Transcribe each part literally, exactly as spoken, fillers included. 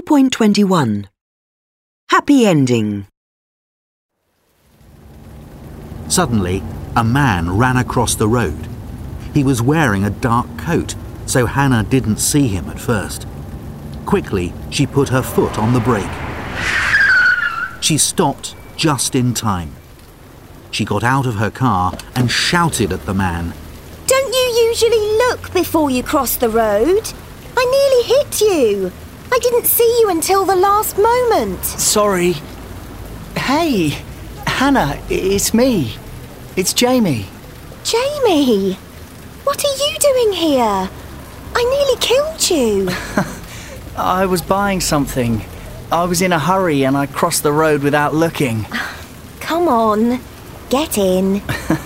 point twenty-one. Happy ending. Suddenly, a man ran across the road. He was wearing a dark coat, so Hannah didn't see him at first. Quickly, she put her foot on the brake. She stopped just in time. She got out of her car and shouted at the man. Don't you usually look before you cross the road? I nearly hit you. I didn't see you until the last moment. Sorry. Hey, Hannah, it's me. It's Jamie. Jamie, what are you doing here? I nearly killed you. I was buying something. I was in a hurry and I crossed the road without looking. Come on, get in.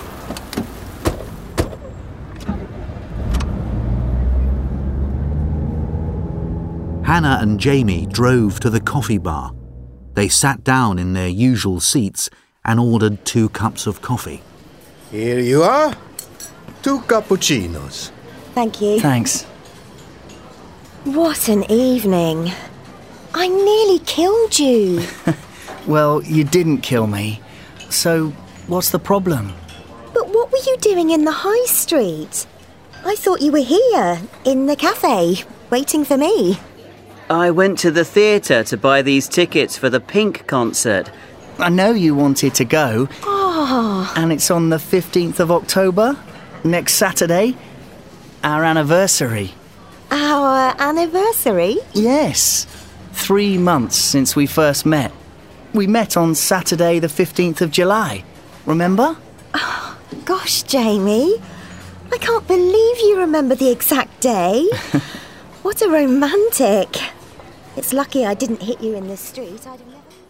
Hannah and Jamie drove to the coffee bar. They sat down in their usual seats and ordered two cups of coffee. Here you are. Two cappuccinos. Thank you. Thanks. What an evening. I nearly killed you. Well, you didn't kill me. So, what's the problem? But what were you doing in the high street? I thought you were here, in the cafe, waiting for me. I went to the theatre to buy these tickets for the Pink concert. I know you wanted to go. Oh. And it's on the fifteenth of October, next Saturday, our anniversary. Our anniversary? Yes. Three months since we first met. We met on Saturday the fifteenth of July. Remember? Oh, gosh, Jamie. I can't believe you remember the exact day. What a romantic. It's lucky I didn't hit you in the street. I'd have never...